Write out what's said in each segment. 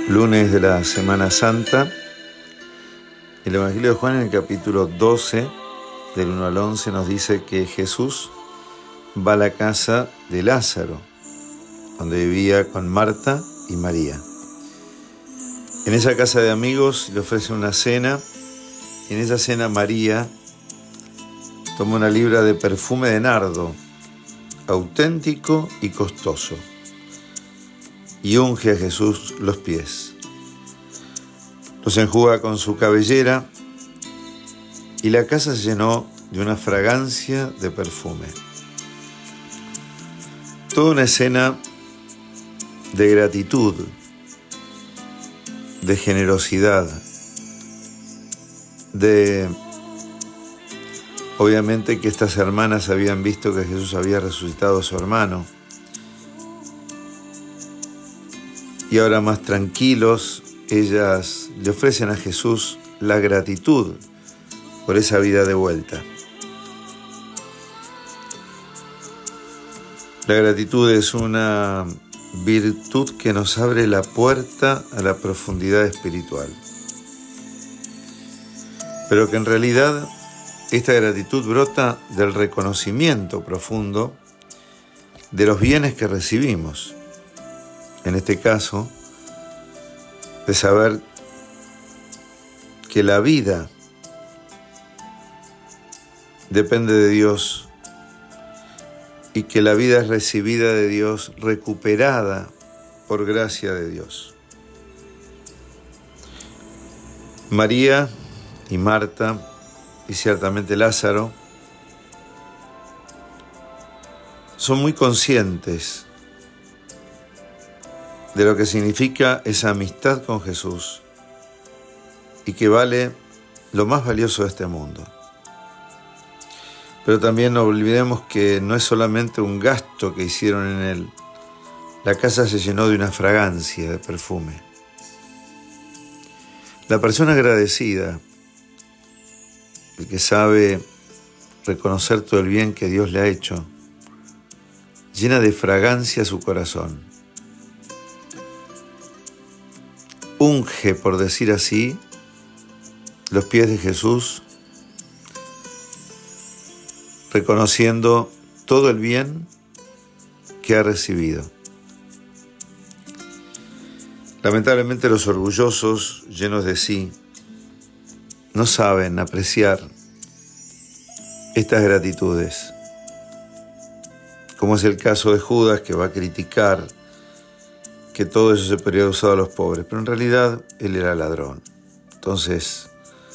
Lunes de la Semana Santa. El Evangelio de Juan en el capítulo 12, del 1 al 11, nos dice que Jesús va a la casa de Lázaro, donde vivía con Marta y María. En esa casa de amigos le ofrece una cena, y en esa cena María toma una libra de perfume de nardo, auténtico y costoso, y unge a Jesús los pies. Los enjuga con su cabellera y la casa se llenó de una fragancia de perfume. Toda una escena de gratitud, de generosidad, obviamente que estas hermanas habían visto que Jesús había resucitado a su hermano. Y ahora más tranquilos, ellas le ofrecen a Jesús la gratitud por esa vida de vuelta. La gratitud es una virtud que nos abre la puerta a la profundidad espiritual. Pero que en realidad esta gratitud brota del reconocimiento profundo de los bienes que recibimos. En este caso, de saber que la vida depende de Dios y que la vida es recibida de Dios, recuperada por gracia de Dios. María y Marta, y ciertamente Lázaro, son muy conscientes de lo que significa esa amistad con Jesús y que vale lo más valioso de este mundo. Pero también no olvidemos que no es solamente un gasto que hicieron en él. La casa se llenó de una fragancia de perfume. La persona agradecida, el que sabe reconocer todo el bien que Dios le ha hecho, llena de fragancia su corazón. Unge, por decir así, los pies de Jesús, reconociendo todo el bien que ha recibido. Lamentablemente los orgullosos, llenos de sí, no saben apreciar estas gratitudes, como es el caso de Judas, que va a criticar que todo eso se podría haber usado a los pobres, pero en realidad él era ladrón. Entonces,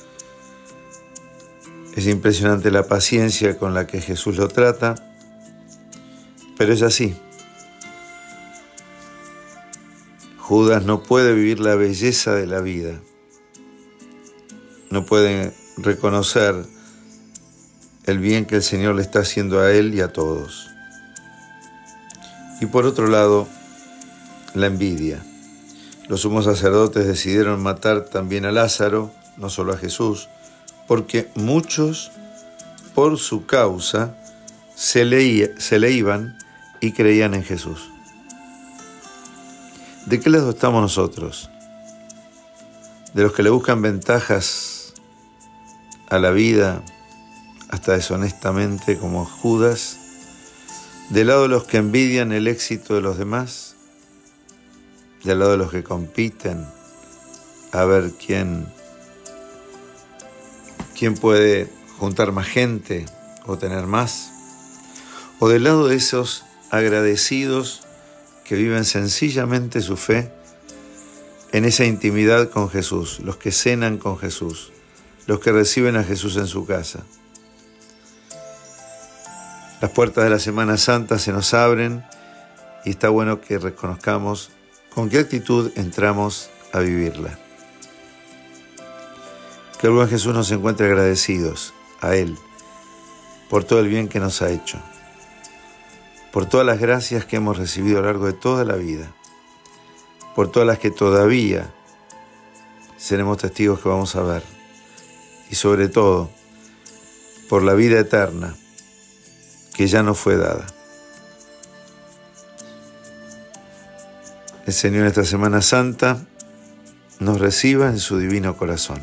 es impresionante la paciencia con la que Jesús lo trata, pero es así. Judas no puede vivir la belleza de la vida, no puede reconocer el bien que el Señor le está haciendo a él y a todos. Y por otro lado, la envidia. Los sumos sacerdotes decidieron matar también a Lázaro, no solo a Jesús, porque muchos por su causa se le iban y creían en Jesús. ¿De qué lado estamos nosotros? ¿De los que le buscan ventajas a la vida, hasta deshonestamente como Judas? ¿Del lado de los que envidian el éxito de los demás? ¿Del lado de los que compiten a ver quién puede juntar más gente o tener más? ¿O del lado de esos agradecidos que viven sencillamente su fe en esa intimidad con Jesús, los que cenan con Jesús, los que reciben a Jesús en su casa? Las puertas de la Semana Santa se nos abren y está bueno que reconozcamos con qué actitud entramos a vivirla. Que el buen Jesús nos encuentre agradecidos a Él por todo el bien que nos ha hecho, por todas las gracias que hemos recibido a lo largo de toda la vida, por todas las que todavía seremos testigos que vamos a ver, y sobre todo por la vida eterna que ya nos fue dada. El Señor esta Semana Santa nos reciba en su divino corazón.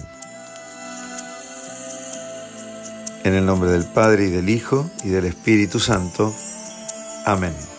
En el nombre del Padre, y del Hijo, y del Espíritu Santo. Amén.